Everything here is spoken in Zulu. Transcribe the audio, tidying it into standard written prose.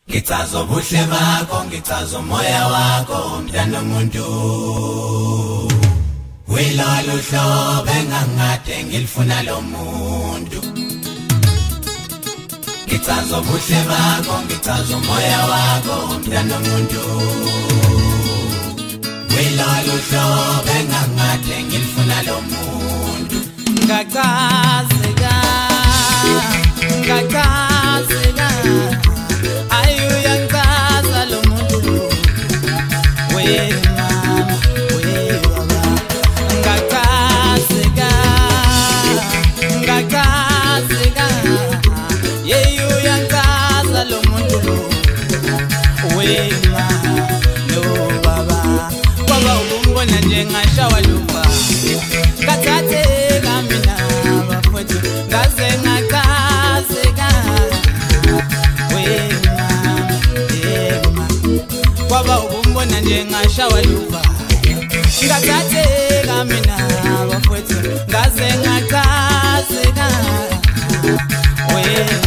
Ngithazo buhle bakho ngithazo moya wakho mntana umuntu welalo hlobo engangade ngilifuna lo muntu Ngithazo buhle bakho ngithazo moya wakho mntana umuntu welalo hlobo engangade ngilifuna lo muntu ngachazeka ayuyangaza lo muntu we mama we baba ngachazeka ayuyangaza lo muntu we mama no baba baba ubona njengashawa lupa kathatheka mina bafowethu ngaze ngachazeka kwaba ukumbona njengashawa luva ngakhatheka mina bafowethu ngaze ngachazeka